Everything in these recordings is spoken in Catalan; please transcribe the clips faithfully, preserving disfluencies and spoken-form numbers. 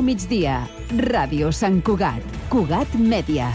Migdia. Ràdio Sant Cugat. Cugat Mèdia.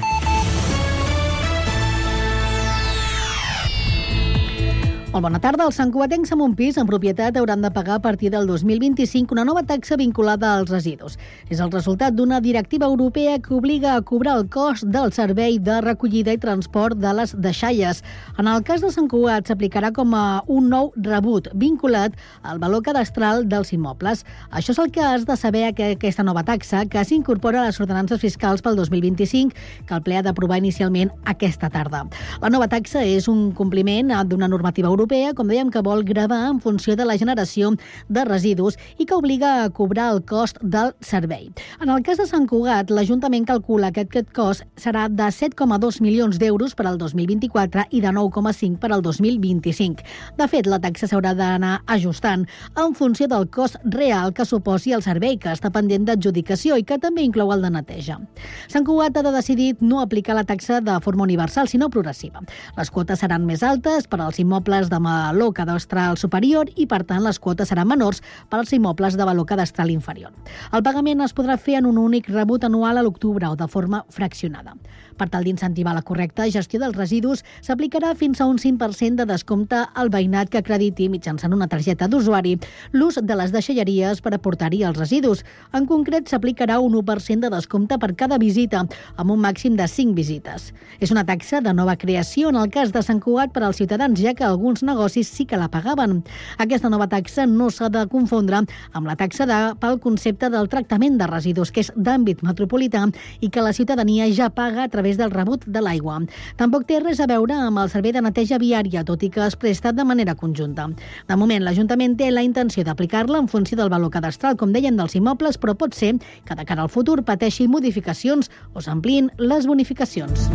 Molt bona tarda. Els santcugatencs amb un pis en propietat hauran de pagar a partir del dos mil vint-i-cinc una nova taxa vinculada als residus. És el resultat d'una directiva europea que obliga a cobrar el cost del servei de recollida i transport de les deixalles. En el cas de Sant Cugat s'aplicarà com a un nou rebut vinculat al valor cadastral dels immobles. Això és el que has de saber, que aquesta nova taxa, que s'incorpora a les ordenances fiscals pel dos mil vint-i-cinc, que el ple ha d'aprovar inicialment aquesta tarda. La nova taxa és un compliment d'una normativa europea europea, com dèiem, que vol gravar en funció de la generació de residus i que obliga a cobrar el cost del servei. En el cas de Sant Cugat, l'Ajuntament calcula que aquest cost serà de set coma dos milions d'euros per al dos mil vint-i-quatre i de nou coma cinc per al dos mil vint-i-cinc. De fet, la taxa s'haurà d'anar ajustant en funció del cost real que suposi el servei, que està pendent d'adjudicació i que també inclou el de neteja. Sant Cugat ha decidit no aplicar la taxa de forma universal, sinó progressiva. Les quotes seran més altes per als immobles de valor cadastral superior i, per tant, les quotes seran menors per als immobles de valor cadastral inferior. El pagament es podrà fer en un únic rebut anual a l'octubre o de forma fraccionada. Per tal d'incentivar la correcta gestió dels residus, s'aplicarà fins a un cinc per cent de descompte al veïnat que acrediti mitjançant una targeta d'usuari l'ús de les deixalleries per aportar-hi els residus. En concret, s'aplicarà un u per cent de descompte per cada visita, amb un màxim de cinc visites. És una taxa de nova creació en el cas de Sant Cugat per als ciutadans, ja que alguns negocis sí que la pagaven. Aquesta nova taxa no s'ha de confondre amb la taxa de, pel concepte del tractament de residus, que és d'àmbit metropolità i que la ciutadania ja paga a través del rebut de l'aigua. Tampoc té res a veure amb el servei de neteja viària, tot i que es presta de manera conjunta. De moment, l'Ajuntament té la intenció d'aplicar-la en funció del valor cadastral, com dèiem, dels immobles, però pot ser que de cara al futur pateixi modificacions o s'ampliïn les bonificacions.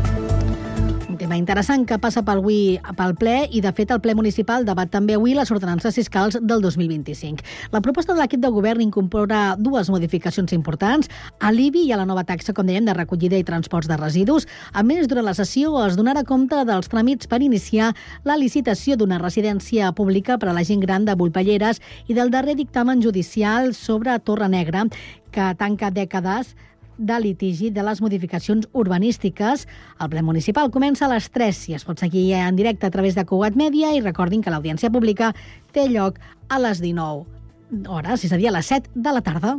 Un tema interessant que passa pel, avui, pel ple i, de fet, el ple municipal debat també avui les ordenances fiscals del dos mil vint-i-cinc. La proposta de l'equip de govern incorpora dues modificacions importants, a l'I B I i a la nova taxa, com dèiem, de recollida i transports de residus. A més, durant la sessió es donarà compte dels tràmits per iniciar la licitació d'una residència pública per a la gent gran de Volpelleres i del darrer dictamen judicial sobre Torre Negra, que tanca dècades de litigi de les modificacions urbanístiques. El ple municipal comença a les tres i es pot seguir en directe a través de Cugat Mèdia, i recordin que l'audiència pública té lloc a les dinou hores, és a dir, a les set de la tarda.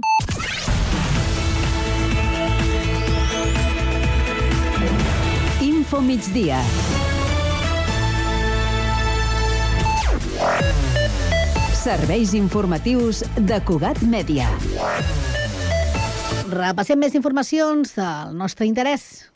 Info Migdia. Serveis informatius de Cugat Mèdia. Repassem més informacions del nostre interès.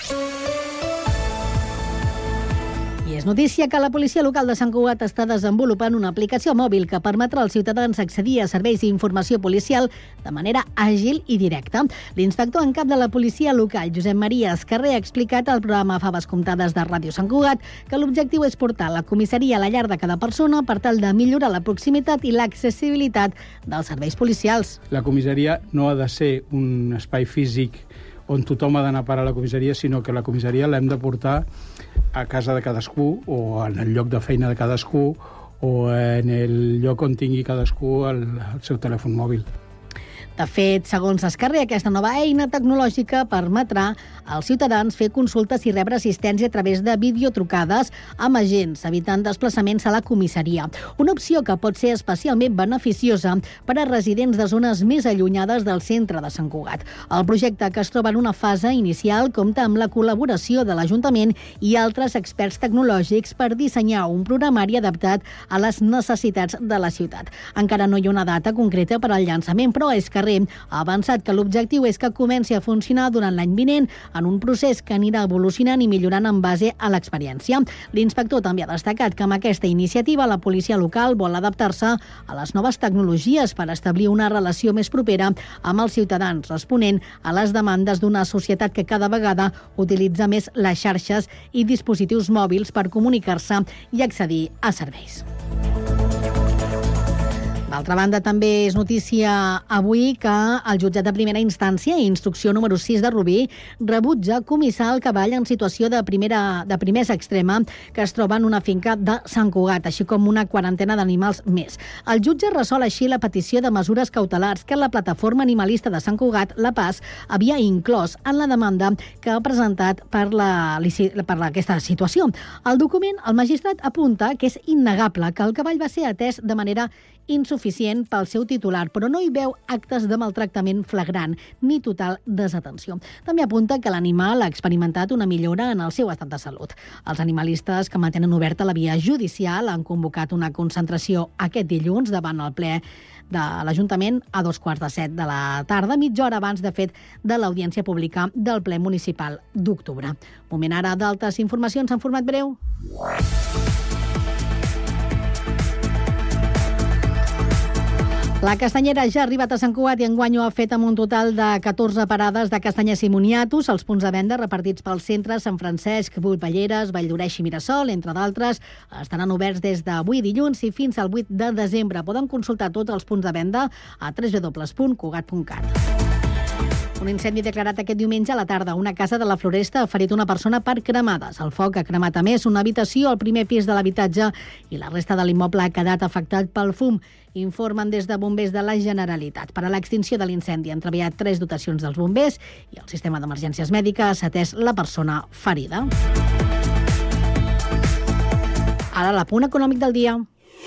I és notícia que la policia local de Sant Cugat està desenvolupant una aplicació mòbil que permetrà als ciutadans accedir a serveis d'informació policial de manera àgil i directa. L'inspector en cap de la policia local, Josep Maria Escarrer, ha explicat al programa Faves Comptades de Ràdio Sant Cugat que l'objectiu és portar la comissaria a la llar de cada persona per tal de millorar la proximitat i l'accessibilitat dels serveis policials. La comissaria no ha de ser un espai físic on tothom ha d'anar a parar a la comissaria, sinó que la comissaria l'hem de portar a casa de cadascú o en el lloc de feina de cadascú o en el lloc on tingui cadascú el, el seu telèfon mòbil. De fet, segons Escarrer, aquesta nova eina tecnològica permetrà als ciutadans fer consultes i rebre assistència a través de videotrucades amb agents, evitant desplaçaments a la comissaria. Una opció que pot ser especialment beneficiosa per a residents de zones més allunyades del centre de Sant Cugat. El projecte, que es troba en una fase inicial, compta amb la col·laboració de l'Ajuntament i altres experts tecnològics per dissenyar un programari adaptat a les necessitats de la ciutat. Encara no hi ha una data concreta per al llançament, però Escarrer ha avançat que l'objectiu és que comenci a funcionar durant l'any vinent en un procés que anirà evolucionant i millorant en base a l'experiència. L'inspector també ha destacat que amb aquesta iniciativa la policia local vol adaptar-se a les noves tecnologies per establir una relació més propera amb els ciutadans, responent a les demandes d'una societat que cada vegada utilitza més les xarxes i dispositius mòbils per comunicar-se i accedir a serveis. D'altra banda, també és notícia avui que el jutjat de primera instància, instrucció número sis de Rubí, rebutja comissar el cavall en situació de, primera, de primesa extrema que es troba en una finca de Sant Cugat, així com una quarantena d'animals més. El jutge resol així la petició de mesures cautelars que la plataforma animalista de Sant Cugat, La Paz, havia inclòs en la demanda que ha presentat per, la, per aquesta situació. Al document, el magistrat apunta que és innegable que el cavall va ser atès de manera insuficient pel seu titular, però no hi veu actes de maltractament flagrant ni total desatenció. També apunta que l'animal ha experimentat una millora en el seu estat de salut. Els animalistes que mantenen oberta la via judicial han convocat una concentració aquest dilluns davant el ple de l'Ajuntament a dos quarts de set de la tarda, mitja hora abans, de fet, de l'audiència pública del ple municipal d'octubre. Moment ara d'altres informacions en format breu. La castanyera ja ha arribat a Sant Cugat i enguany ho ha fet amb un total de catorze parades de castanyes i moniatos. Els punts de venda repartits pels centres Sant Francesc, Butlleres, Valldoreix i Mirasol, entre d'altres, estaran oberts des d'avui dilluns i fins al vuit de desembre. Poden consultar tots els punts de venda a w w w punt cugat punt cat. Un incendi declarat aquest diumenge a la tarda. Una casa de la Floresta ha ferit una persona per cremades. El foc ha cremat a més una habitació al primer pis de l'habitatge i la resta de l'immoble ha quedat afectat pel fum. Informen des de bombers de la Generalitat. Per a l'extinció de l'incendi han treballat tres dotacions dels bombers i el sistema d'emergències mèdiques ha atès la persona ferida. Ara l'apunt econòmic del dia.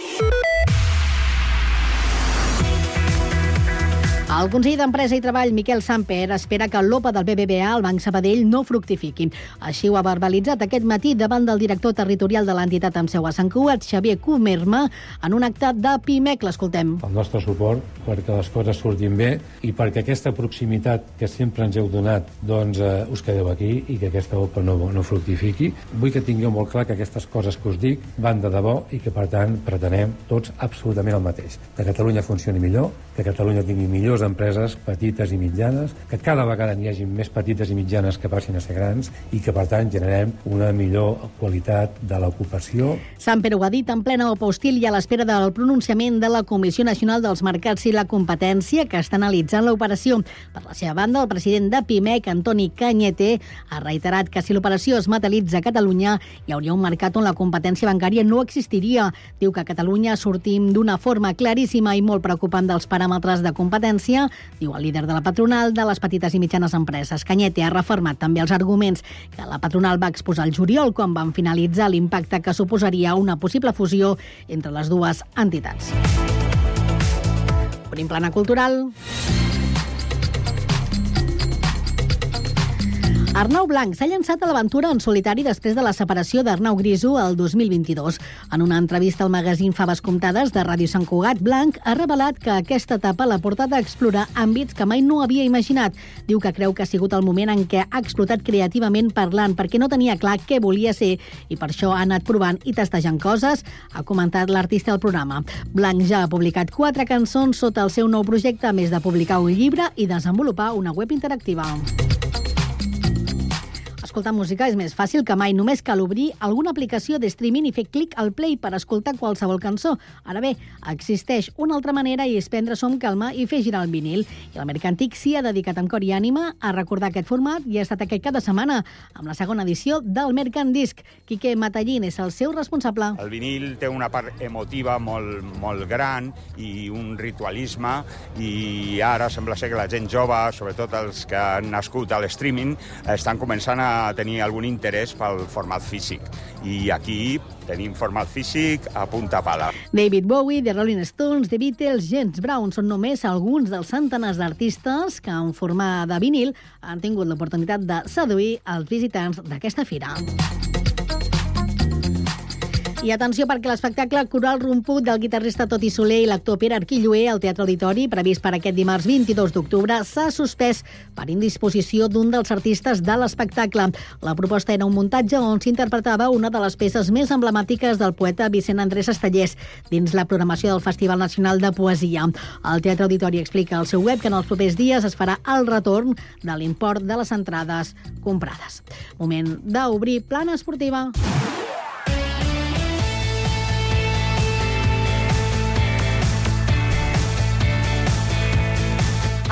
El conseller d'Empresa i Treball, Miquel Samper, espera que l'O P A del B B V A, el Banc Sabadell, no fructifiqui. Així ho ha verbalitzat aquest matí davant del director territorial de l'entitat amb seu a Sant Cugat, Xavier Comerma, en un acte de Pimec. L'escoltem. El nostre suport perquè les coses surtin bé i perquè aquesta proximitat que sempre ens heu donat, doncs eh, us quedeu aquí i que aquesta O P A no, no fructifiqui. Vull que tingueu molt clar que aquestes coses que us dic van de debò i que, per tant, pretenem tots absolutament el mateix. Que Catalunya funcioni millor, que Catalunya tingui millors empreses petites i mitjanes, que cada vegada n'hi hagi més petites i mitjanes que passin a ser grans i que, per tant, generem una millor qualitat de l'ocupació. Samper ho ha dit en plena O P A hostil i a l'espera del pronunciament de la Comissió Nacional dels Mercats i la Competència, que està analitzant l'operació. Per la seva banda, el president de Pimec, Antoni Cañete, ha reiterat que si l'operació es materialitza a Catalunya, hi hauria un mercat on la competència bancària no existiria. Diu que a Catalunya sortim d'una forma claríssima i molt preocupant dels paràmetres de competència, diu el líder de la patronal de les petites i mitjanes empreses. Cañete ha refermat també els arguments que la patronal va exposar el juliol quan van finalitzar l'impacte que suposaria una possible fusió entre les dues entitats. Obrim plana cultural. Arnau Blanc s'ha llançat a l'aventura en solitari després de la separació d'Arnau Griso el dos mil vint-i-dos. En una entrevista al magazín Faves Comptades de Ràdio Sant Cugat, Blanc ha revelat que aquesta etapa l'ha portat a explorar àmbits que mai no havia imaginat. Diu que creu que ha sigut el moment en què ha explotat creativament parlant, perquè no tenia clar què volia ser i per això ha anat provant i testejant coses, ha comentat l'artista al programa. Blanc ja ha publicat quatre cançons sota el seu nou projecte, a més de publicar un llibre i desenvolupar una web interactiva. Escoltar música és més fàcil que mai. Només cal obrir alguna aplicació de streaming i fer clic al play per escoltar qualsevol cançó. Ara bé, existeix una altra manera i és prendre-s'ho amb calma i fer girar el vinil. I el Mercantic s'hi ha dedicat amb cor i ànima a recordar aquest format i ha estat aquest cap de setmana amb la segona edició del Mercandisc. Quique Matallín és el seu responsable. El vinil té una part emotiva molt, molt gran i un ritualisme, i ara sembla ser que la gent jove, sobretot els que han nascut a l'streaming, estan començant a tenir algun interès pel format físic. I aquí tenim format físic a punta pala. David Bowie, The Rolling Stones, The Beatles, James Brown són només alguns dels centenars d'artistes que en forma de vinil han tingut l'oportunitat de seduir els visitants d'aquesta fira. I atenció, perquè l'espectacle Coral Romput del guitarrista Toti Soler i l'actor Pere Arquilloé al Teatre Auditori, previst per aquest dimarts vint-i-dos d'octubre, s'ha suspès per indisposició d'un dels artistes de l'espectacle. La proposta era un muntatge on s'interpretava una de les peces més emblemàtiques del poeta Vicent Andrés Estellés dins la programació del Festival Nacional de Poesia. El Teatre Auditori explica al seu web que en els propers dies es farà el retorn de l'import de les entrades comprades. Moment d'obrir plana esportiva.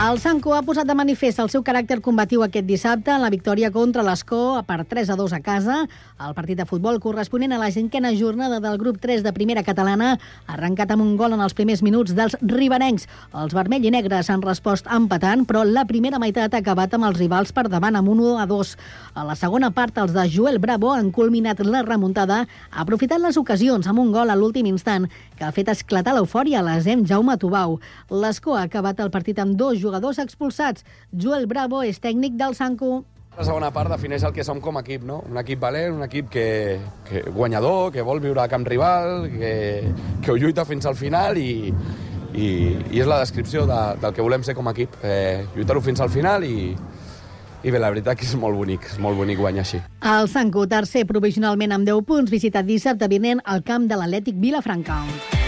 El Sanco ha posat de manifest el seu caràcter combatiu aquest dissabte en la victòria contra l'Escó per tres a dos a casa. El partit de futbol corresponent a la cinquena jornada del grup tres de primera catalana ha arrencat amb un gol en els primers minuts dels riberencs. Els vermell i negres han respost empatant, però la primera meitat ha acabat amb els rivals per davant amb un u a dos. A la segona part, els de Joel Bravo han culminat la remuntada, aprofitant les ocasions amb un gol a l'últim instant que ha fet esclatar l'eufòria a l'Asem Jaume Tubau. L'Escó ha acabat el partit amb dos jugadors expulsats. Joel Bravo és tècnic del Sanco. La segona part defineix el que som com a equip, no? Un equip valent, un equip que, que guanyador, que vol viure a camp rival, que, que ho lluita fins al final i, i, i és la descripció de, del que volem ser com a equip. Eh, lluitar-ho fins al final i, i bé, la veritat que és molt bonic, és molt bonic guanyar així. El Sanco, tercer provisionalment amb deu punts, visitat dissabte vinent al camp de l'Atlètic Vilafranca.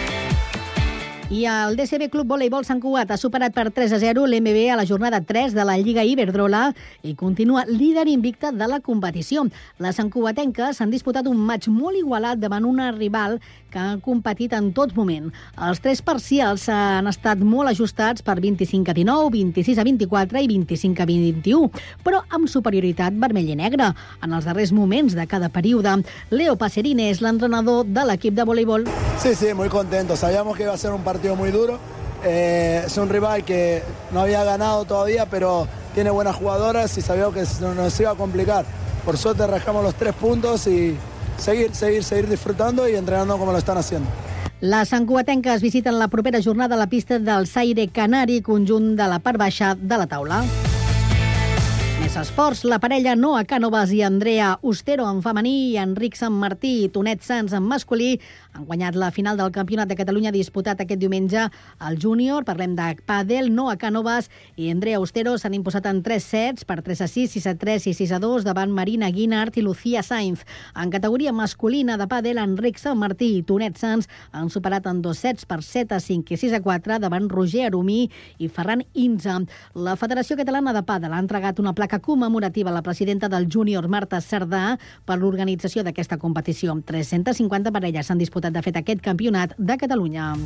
I el D C B Club Voleibol Sant Cugat ha superat per tres a zero l'M B a la jornada tres de la Lliga Iberdrola i continua líder invicta de la competició. Les santcugatenques s'han disputat un maig molt igualat davant una rival que ha competit en tot moment. Els tres parcials han estat molt ajustats per vint-i-cinc a dinou, vint-i-sis a vint-i-quatre i vint-i-cinc a vint-i-u, però amb superioritat vermell i negre. En els darrers moments de cada període, Leo Pacerini és l'entrenador de l'equip de voleibol. Sí, sí, muy contento. Sabíamos que iba a ser un partido muy duro. Eh, es un rival que no había ganado todavía, pero tiene buenas jugadoras y sabíamos que nos iba a complicar. Por suerte rascamos los tres puntos y seguir, seguir, seguir disfrutando y entrenando como lo están haciendo. Les santcugatenques visiten la propera jornada a la pista del Saire Canari, conjunt de la part baixa de la taula. Més esports, la parella Noa Cànovas i Andrea Ostero en femení i Enric Sant Martí i Tonet Sans en masculí han guanyat la final del Campionat de Catalunya disputat aquest diumenge al júnior. Parlem de pàdel. Noa Cànovas i Andrea Ostero s'han imposat en tres sets per tres a sis, sis a tres i sis a dos davant Marina Guinart i Lucía Sainz. En categoria masculina de pàdel, Enric Sant Martí i Tonet Sans han superat en dos sets per set a cinc i sis a quatre davant Roger Arumí i Ferran Inza. La Federació Catalana de Pàdel ha entregat una placa commemorativa a la presidenta del júnior, Marta Cerdà, per l'organització d'aquesta competició. tres-centes cinquanta parelles s'han disputat de fet aquest campionat de Catalunya.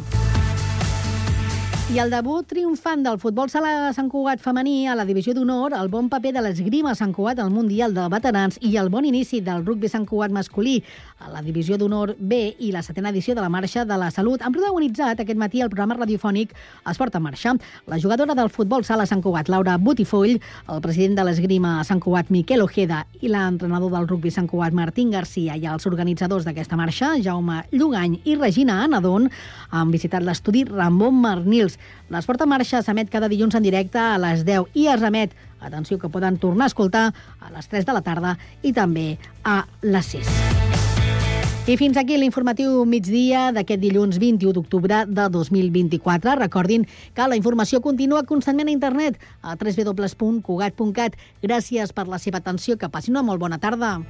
I el debut triomfant del futbol sala Sant Cugat femení a la divisió d'honor, el bon paper de l'esgrima Sant Cugat al Mundial de Veterans i el bon inici del rugbi Sant Cugat masculí a la divisió d'honor B i la setena edició de la Marxa de la Salut han protagonitzat aquest matí el programa radiofònic Esport en Marxa. La jugadora del futbol sala Sant Cugat, Laura Botifoll, el president de l'esgrima Sant Cugat, Miquel Ojeda, i l'entrenador del rugbi Sant Cugat, Martín Garcia, i els organitzadors d'aquesta marxa, Jaume Llugany i Regina Anadon, han visitat l'estudi Ramon Marnils. L'Esport en Marxa s'emet cada dilluns en directe a les deu i es remet, atenció, que poden tornar a escoltar a les tres de la tarda i també a les sis. I fins aquí l'informatiu migdia d'aquest dilluns vint-i-u d'octubre de dos mil vint-i-quatre. Recordin que la informació continua constantment a internet a w w w punt cugat punt cat. Gràcies per la seva atenció. Que passin una molt bona tarda.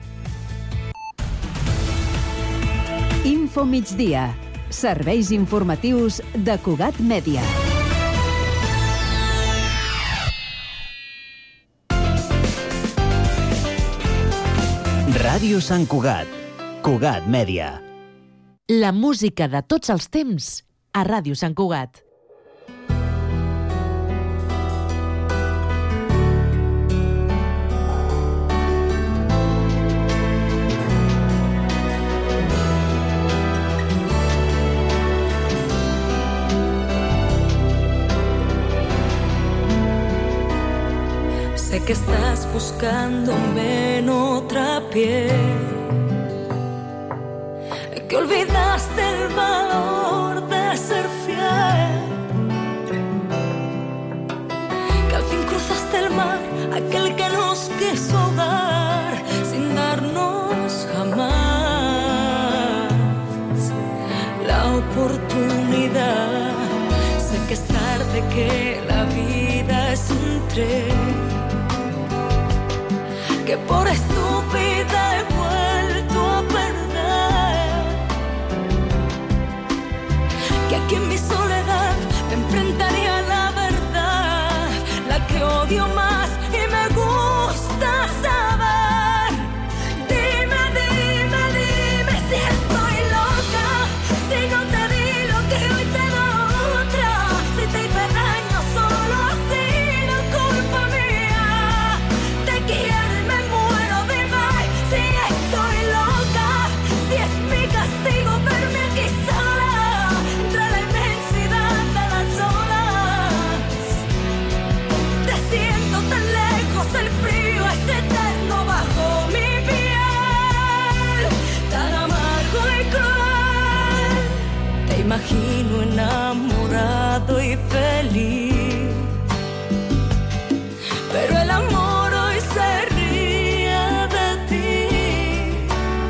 Info migdia. Serveis informatius de Cugat Mèdia. Ràdio Sant Cugat. Cugat Mèdia. La música de tots els temps a Ràdio Sant Cugat. Sé que estás buscándome en otra piel, que olvidaste el valor de ser fiel, que al fin cruzaste el mar, aquel que nos quiso ahogar sin darnos jamás la oportunidad. Sé que es tarde, que la vida es un tren, que por estúpida he vuelto a perder, que aquí en mi soledad me enfrentaría a la verdad, la que odio más y me gusta saber. Dime, dime, dime si estoy loca, si no te di lo que hoy te da otra, si te hice daño solo así. enamorado y feliz. Pero el amor hoy se ríe de ti.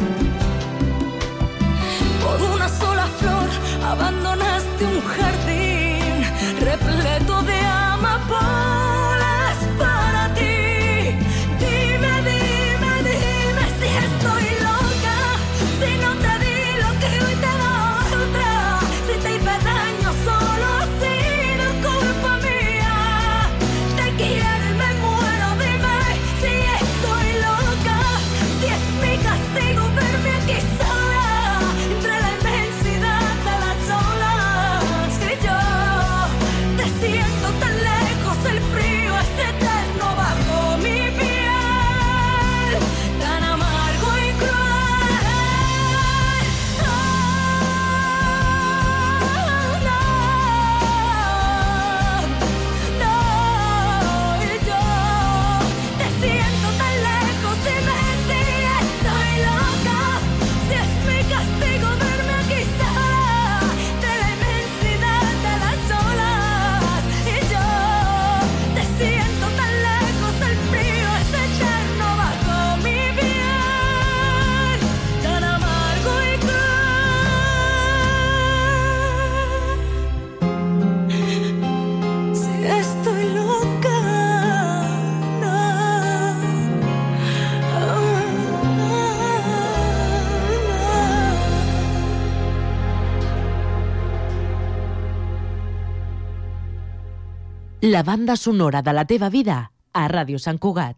Por una sola flor abandonaste un jardín repleto de amapolas para ti. Dime, dime, dime si estoy loca, si no te di lo que hoy te da otra, si te hice daño solo ha sido culpa mía. Te quiero y me muero, dime si estoy loca, si es mi castigo verme aquí sola, entre la inmensidad de las olas. Y yo te siento tan lejos, el frío es eterno bajo mi piel, tan amargo y cruel. Oh, no, no, y yo te siento tan lejos, dime si estoy loca, si es mi castigo verme aquí sola, de la inmensidad de las olas. Y yo te siento tan lejos, el frío es eterno bajo mi piel, tan amargo y cruel. Si estoy loca, no. La banda sonora de la teva vida a Ràdio Sant Cugat.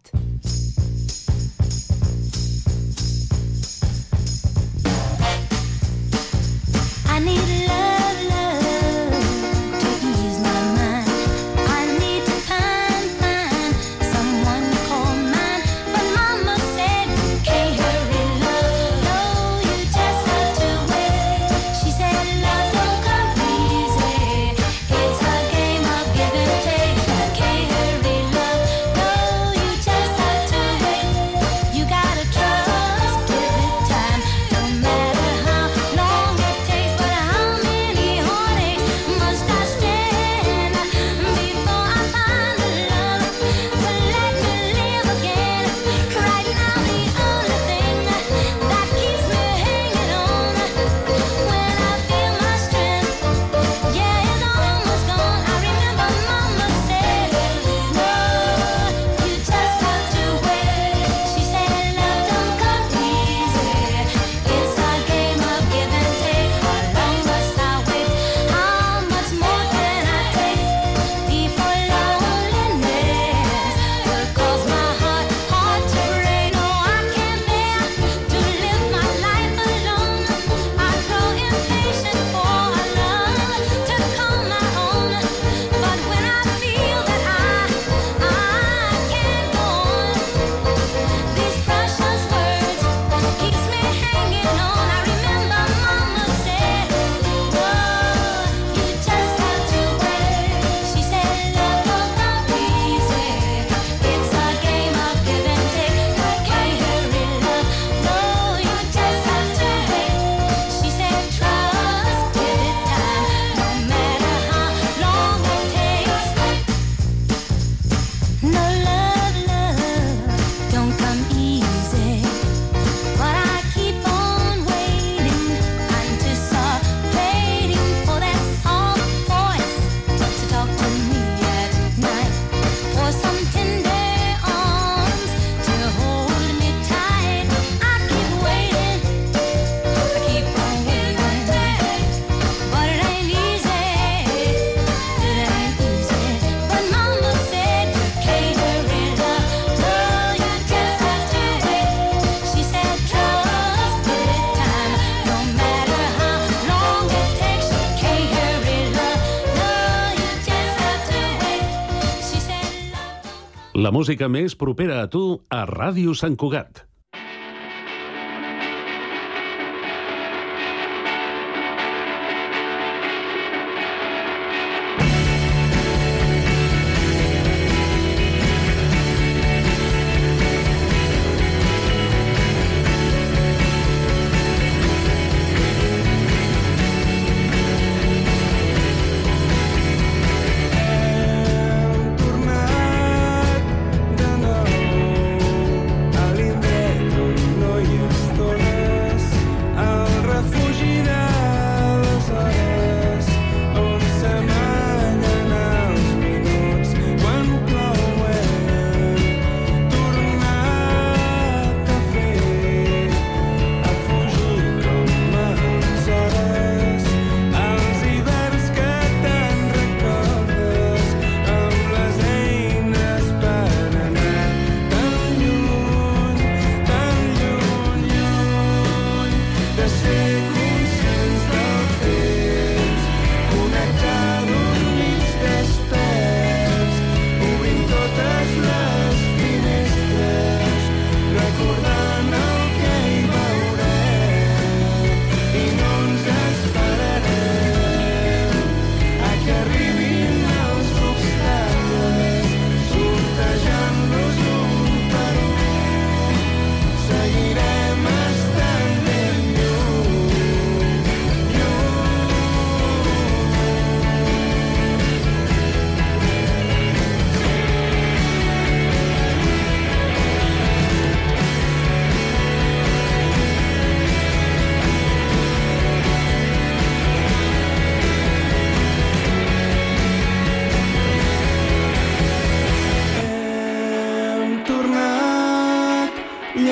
I need love, love to ease my mind. I need to find, find someone to call mine. But Mama said you can't hurry love, no, you just have to wait. She said love don't come easy, it's a game of give and take. You can't hurry love, no, you just have to wait. You gotta trust, give it time, no matter how long it takes. But how many heartaches must I stand before I find the love to let me live again? Right now the only thing that keeps me hanging on when I feel my strength, yeah, it's almost gone. I remember Mama said, no, you just have to wait. She said love don't come easy, it's a game of give and take. How long must I wait? How much more can I take before loneliness will cause my heart, heart to break? No, I can't bear to live my life alone. I grow impatient for a love to call my own. But when I feel that I, I can't go on, these precious words keeps me hanging on. I remember Mama said, oh, you just have to wait. She said love don't come easy, it's a game of give and take. You can't hurry love, no, you just have to wait. She said trust, give it time, no matter how long it takes. No love, love don't come easy, but I keep on waiting, anticipating for that soft voice to talk to me at night, for some tender arms to hold me tight. I keep waiting, I keep on waiting, but it ain't easy, it ain't easy. But Mama said you can't hurry love, no, you just have to wait. She said trust, give it time, no matter how long it takes. You can't hurry love, no, you just have to wait. She said love don't come. La música més propera a tu a Ràdio Sant Cugat.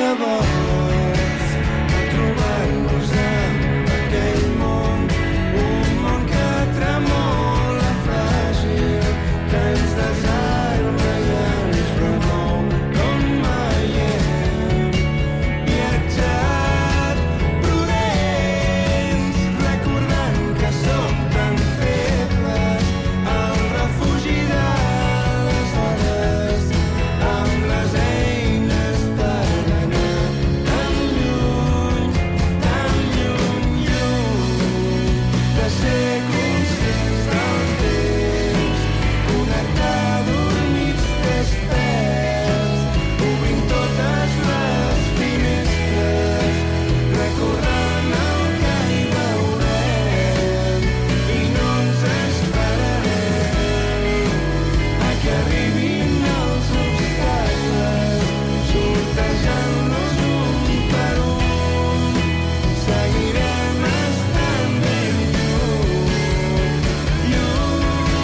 llavors a trobar-nos amb aquell món, un món que tremola fràgil, que ens desarma i ens remou, com mai hem viatjat prudents, recordant que som tan febles, el refugi de les hores, amb les eines per anar tan lluny, tan lluny, lluny, de ser conscients del temps, connectar dormits desperts, obrint totes les finestres, recordant el que hi veurem i no ens esperarem a que arribin els obstacles, sortejant-los un per un, seguirem estant ben lluny, lluny.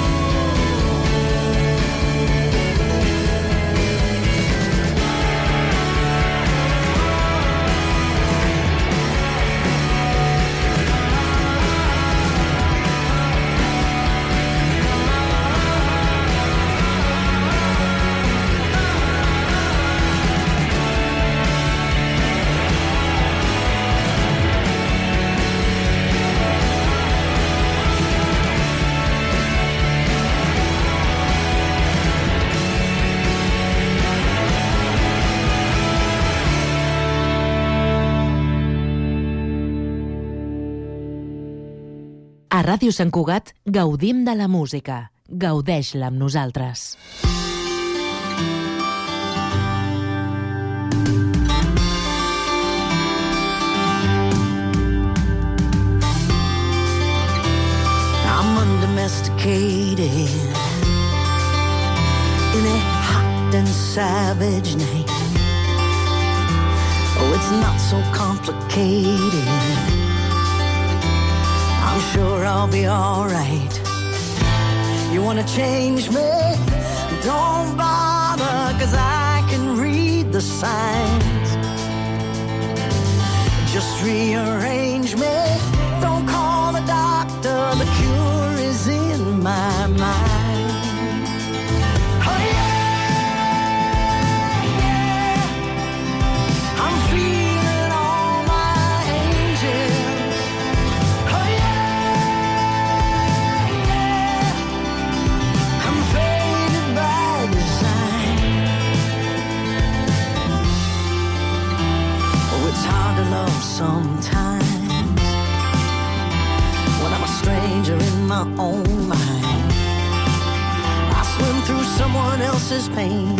A Ràdio Sant Cugat gaudim de la música. Gaudeix-la amb nosaltres. I'm undomesticated in a hot and savage night. Oh, it's not so complicated. I'm sure I'll be all right. You wanna change me? Don't bother, 'cause I can read the signs. Just rearrange me. Don't call the doctor, the cure is in my mind. Oh yeah, yeah. I'm feeling all my angels. Oh yeah, yeah. I'm faded by design. Oh, it's hard to love sometimes when I'm a stranger in my own mind. I swim through someone else's pain,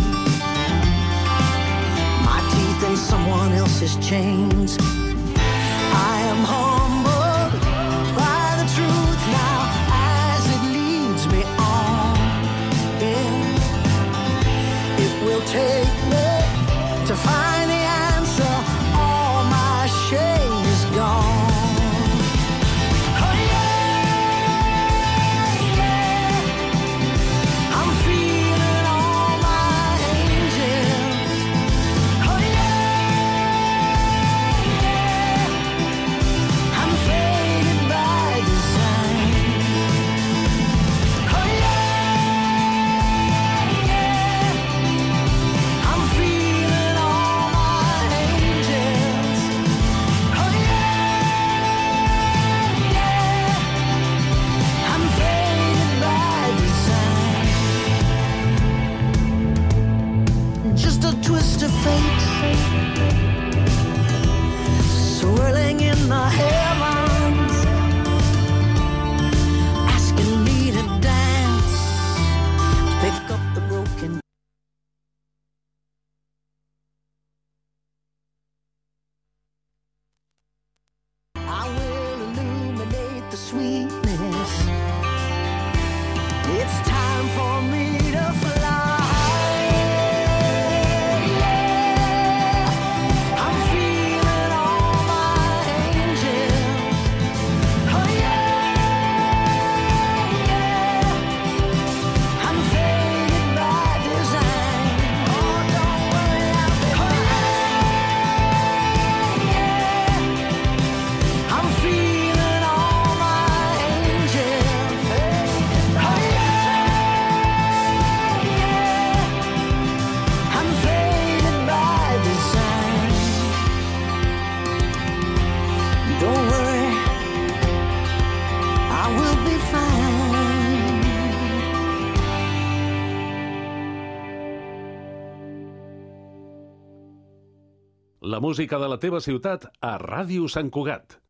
my teeth in someone else's chains. I am humbled by the truth now as it leads me on. Yeah. It will take me to find the answer. All my shame is gone. Oh yeah, yeah. I'm feeling all my angels. Oh yeah, yeah. I'm faded by design. Oh yeah, yeah. I'm feeling all my angels. Oh yeah, yeah. I'm faded by design. Just a twist of fate, swirling in the heavens, asking me to dance, pick up the broken. I will illuminate the sweetness. It's time for me to fly. Yeah. I'm feeling all my la música de la teva ciutat a Ràdio Sant Cugat.